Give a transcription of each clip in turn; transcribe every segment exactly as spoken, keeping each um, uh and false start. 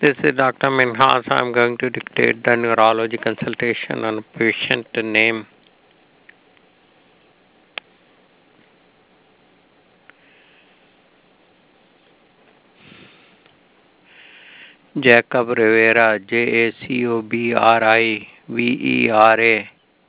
This is Doctor Minhas. I'm going to dictate the neurology consultation on patient name. Jacob Rivera, J A C O B R I V E R A.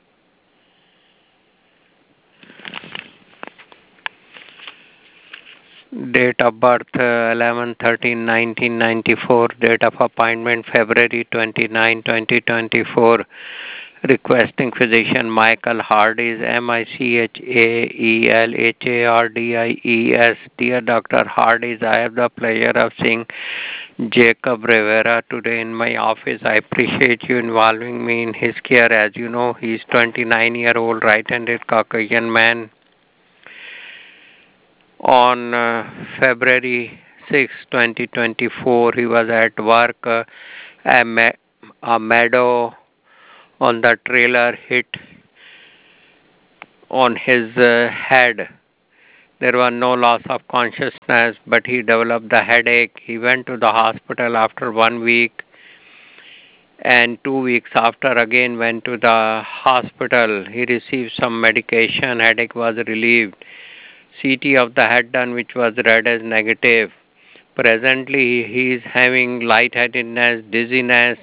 Date of birth uh, eleven thirteen nineteen ninety-four. Date of appointment February twenty-ninth twenty twenty-four. Requesting physician Michael Hardies, M I C H A E L H A R D I E S. Dear Doctor Hardies, I have the pleasure of seeing Jacob Rivera today in my office. I appreciate you involving me in his care. As you know, he's twenty-nine year old right-handed Caucasian man. On uh, February sixth, twenty twenty-four, he was at work. Uh, a, me- a meadow on the trailer hit on his uh, head. There was no loss of consciousness, but he developed the headache. He went to the hospital after one week, and two weeks after again went to the hospital. He received some medication. Headache was relieved. C T of the head done, which was read as negative. Presently, he is having lightheadedness, dizziness,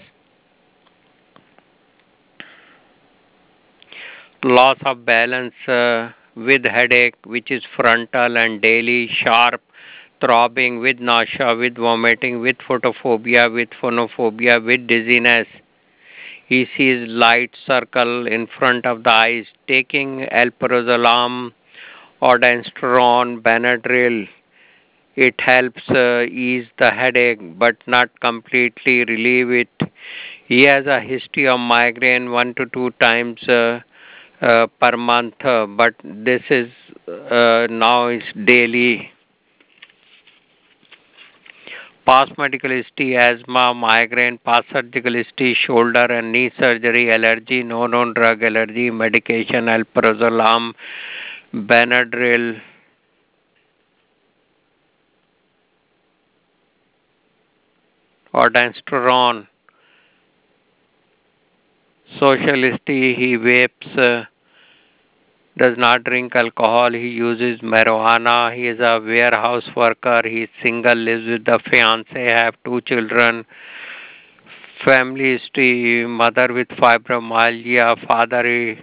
loss of balance uh, with headache, which is frontal and daily, sharp throbbing with nausea, with vomiting, with photophobia, with phonophobia, with dizziness. He sees light circle in front of the eyes. Taking alprazolam or danstrone, Benadryl, it helps uh, ease the headache but not completely relieve it. He has a history of migraine one to two times uh, uh, per month, uh, but this is uh, now is daily. Past medical history, asthma, migraine, past surgical history, shoulder and knee surgery, allergy, no known drug allergy, medication, alprazolam, Benadryl, or danstrone. Social history, he vapes, uh, does not drink alcohol, he uses marijuana, he is a warehouse worker, he is single, lives with the fiance, have two children. Family history, mother with fibromyalgia, father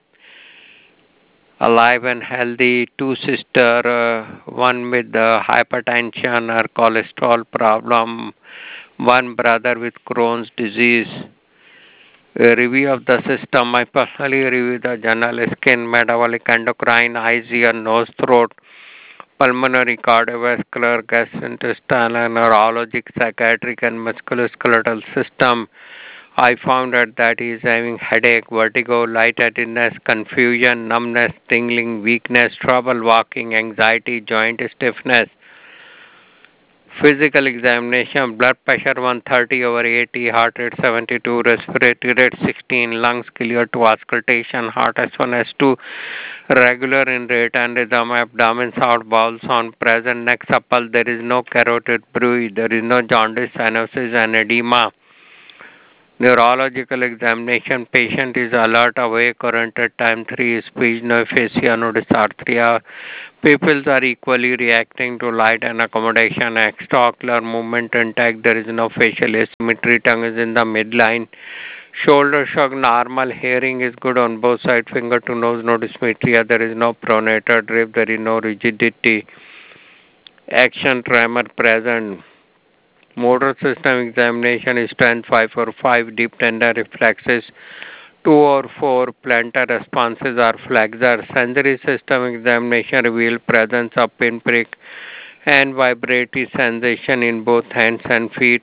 alive and healthy, two sister, uh, one with uh, hypertension or cholesterol problem, one brother with Crohn's disease. A review of the system, I personally review the general skin, metabolic, endocrine, eyes, ear, nose, throat, pulmonary, cardiovascular, gastrointestinal, neurologic, psychiatric, and musculoskeletal system. I found out that he is having headache, vertigo, lightheadedness, confusion, numbness, tingling, weakness, trouble walking, anxiety, joint stiffness. Physical examination, blood pressure one thirty over eighty, heart rate seventy-two, respiratory rate sixteen, lungs clear to auscultation, heart S one S two, regular in rate and rhythm, abdomen sound, bowel sound, present, neck supple, there is no carotid bruit, there is no jaundice, cyanosis and edema. Neurological examination, patient is alert, awake, oriented, time three, speech, no aphasia, no dysarthria. Pupils are equally reacting to light and accommodation, extraocular movement intact, there is no facial asymmetry, tongue is in the midline. Shoulder shrug normal, hearing is good on both sides, finger to nose, no dysmetria, there is no pronator drift, there is no rigidity. Action tremor present. Motor system examination is strength five or five, deep tender reflexes two or four, plantar responses are flexor. Sensory system examination reveal presence of pinprick and vibratory sensation in both hands and feet.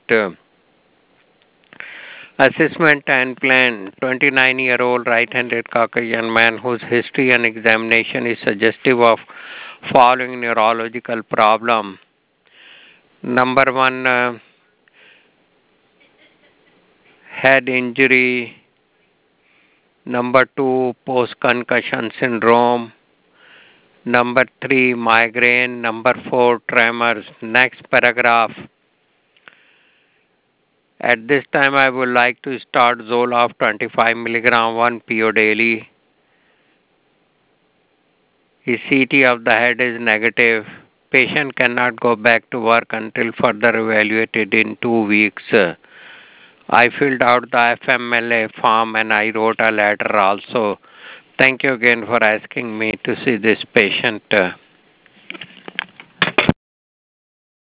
Assessment and plan. twenty-nine year old right-handed Caucasian man whose history and examination is suggestive of following neurological problem. Number one, uh, head injury. Number two, post-concussion syndrome. Number three, migraine. Number four, tremors. Next paragraph. At this time, I would like to start Zoloft twenty-five milligram one P O daily. His C T of the head is negative. Patient cannot go back to work until further evaluated in two weeks. I filled out the F M L A form and I wrote a letter also. Thank you again for asking me to see this patient.